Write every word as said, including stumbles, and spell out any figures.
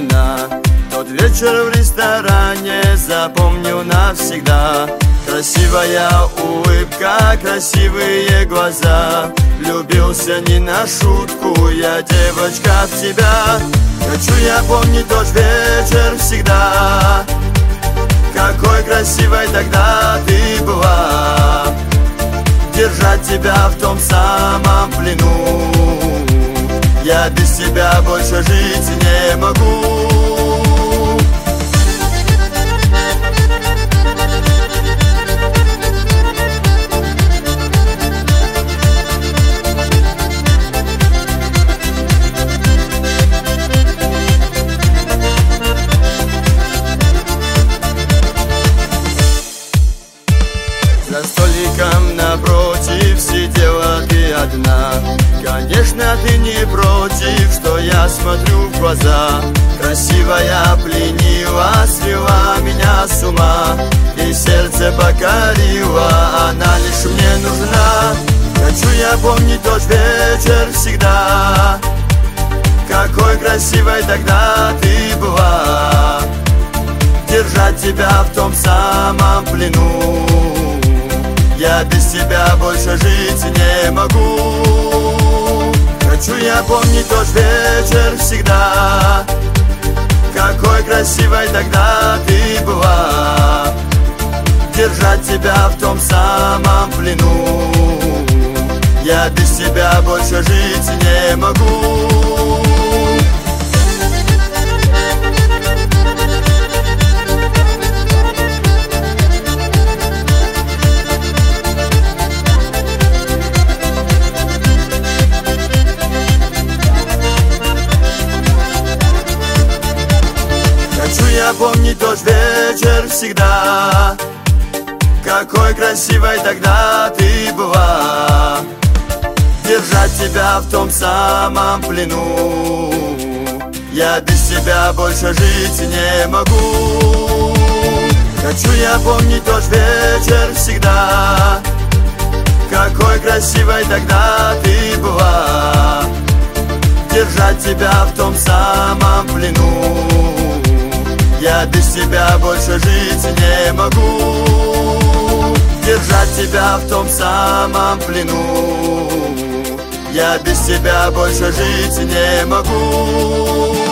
вина. Тот вечер в ресторане запомню навсегда. Красивая улыбка, красивые глаза. Влюбился не на шутку, я, девочка, в тебя. Хочу я помнить тот вечер всегда. Какой красивой тогда ты была. Держать тебя в том самом плену. Я без тебя больше жить не могу. За столиком напротив сидела ты одна. Конечно, ты не против, что я смотрю в глаза. Красивая пленила, свела меня с ума. И сердце покорила, она лишь мне нужна. Хочу я помнить тот вечер всегда. Какой красивой тогда ты была. Держать тебя в том самом плену. Я без тебя больше жить не могу. Хочу я помнить тот вечер всегда. Какой красивой тогда ты была. Держать тебя в том самом плену. Я без тебя больше жить не могу. Хочу я помнить тот вечер всегда. Какой красивой тогда ты была. Держать тебя в том самом плену. Я без тебя больше жить не могу. Хочу я помнить тот вечер всегда. Какой красивой тогда ты была. Держать тебя в том самом плену. Я без тебя больше жить не могу. Держать тебя в том самом плену. Я без тебя больше жить не могу.